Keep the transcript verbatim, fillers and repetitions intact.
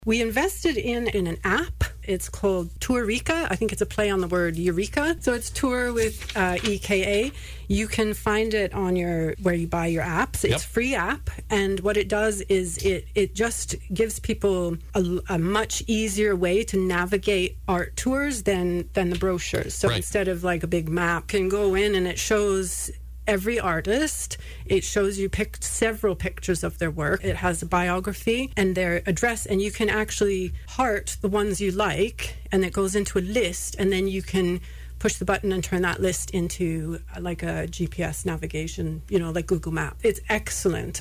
We invested in, in an app. It's called Tourika. I think it's a play on the word Eureka. So it's Tour with uh, E K A. You can find it on your where you buy your apps. It's Yep. a free app, and what it does is it it just gives people a, a much easier way to navigate art tours than than the brochures. So Right. instead of like a big map, you can go in and it shows every artist. It shows you picked several pictures of their work. It has a biography and their address, and you can actually heart the ones you like, and it goes into a list, and then you can push the button and turn that list into uh, like a G P S navigation, you know, like Google Map. It's excellent.